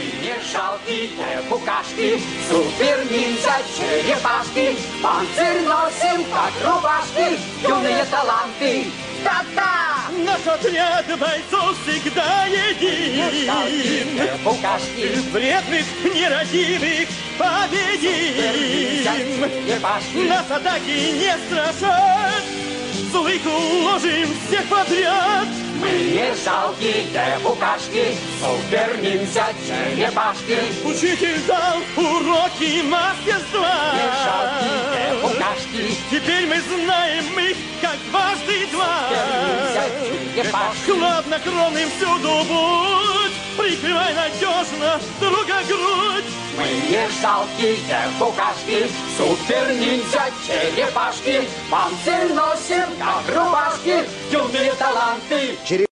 не жалкие букашки, супер-ниндзя черепашки, панцирь носим, как рубашки, юные таланты. Да-да! Наш отряд бойцов всегда един. Букашки, Вредных, нерадивых победим. Нас атаки не страшат, злых уложим всех подряд. мы не жалкие букашки, супер-ниндзя черепашки. Учитель дал уроки мастерства. Не жалкие букашки, Теперь мы знаем их, как дважды два. супер-ниндзя черепашки. Хладнокровным всюду будь, прикрывай надежно друга грудь. Мы не жалкие букашки, супер-ниндзя черепашки, панцирь носим, как рубашки, юные таланты.